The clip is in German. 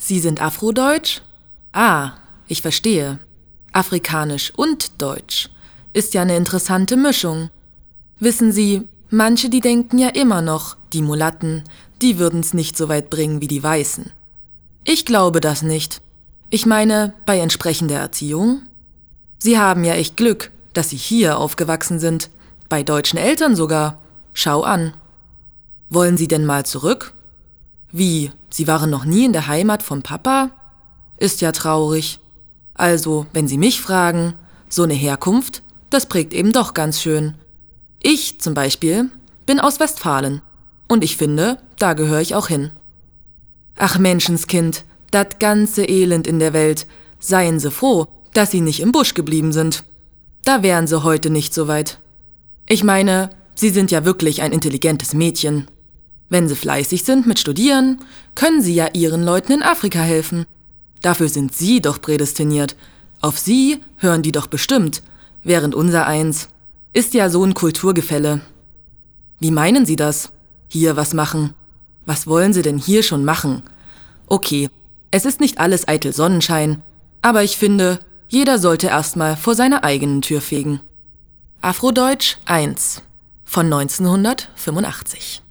Sie sind Afrodeutsch? Ah, ich verstehe. Afrikanisch und Deutsch. Ist ja eine interessante Mischung. Wissen Sie, manche, die denken ja immer noch, die Mulatten, die würden's nicht so weit bringen wie die Weißen. Ich glaube das nicht. Ich meine, bei entsprechender Erziehung. Sie haben ja echt Glück, dass Sie hier aufgewachsen sind. Bei deutschen Eltern sogar. Schau an. Wollen Sie denn mal zurück? Wie, Sie waren noch nie in der Heimat vom Papa? Ist ja traurig. Also, wenn Sie mich fragen, so eine Herkunft, das prägt eben doch ganz schön. Ich zum Beispiel bin aus Westfalen und ich finde, da gehöre ich auch hin. Ach Menschenskind, dat ganze Elend in der Welt, seien Sie froh, dass Sie nicht im Busch geblieben sind. Da wären Sie heute nicht so weit. Ich meine, Sie sind ja wirklich ein intelligentes Mädchen. Wenn Sie fleißig sind mit Studieren, können Sie ja Ihren Leuten in Afrika helfen. Dafür sind Sie doch prädestiniert. Auf Sie hören die doch bestimmt, während unser eins ist ja so ein Kulturgefälle. Wie meinen Sie das? Hier was machen? Was wollen Sie denn hier schon machen? Okay, es ist nicht alles eitel Sonnenschein, aber ich finde, jeder sollte erstmal vor seiner eigenen Tür fegen. Afrodeutsch 1 von 1985.